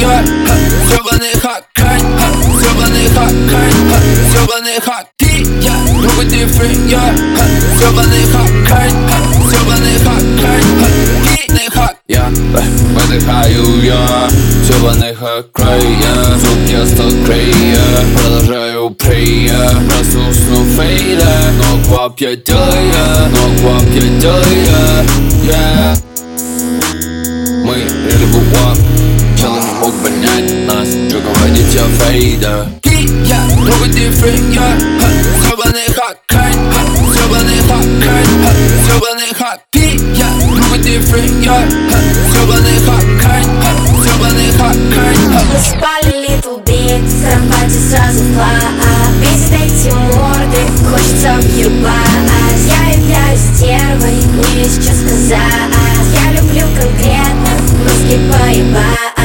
я, ёбаный хакай, ёбаный хакай, ёбаный хакай, я, другой дифферент, я, ёбаный хакай, ёбаный хакай, ёбаный хак, я, выдыхаю я, ёбаный хакай, я, звук я стал крейя, продолжаю прея, проснулся фейда, но квап я делаю, yeah. Мы рыбу-вап, челы не мог понять нас, чё говорить я фейда. Я другой дифферент, я, ёбаный хакай, ёбаный хакай, ёбаный хакай, я, другой дифферент, я, ёбаный хакай, ёбаный хакай. Мы спали little bit, в кровати сразу класс. Бесит эти морды, хочется въебать. Я являюсь стервой, мне есть что сказать. Я люблю конкретно, мозги поебать.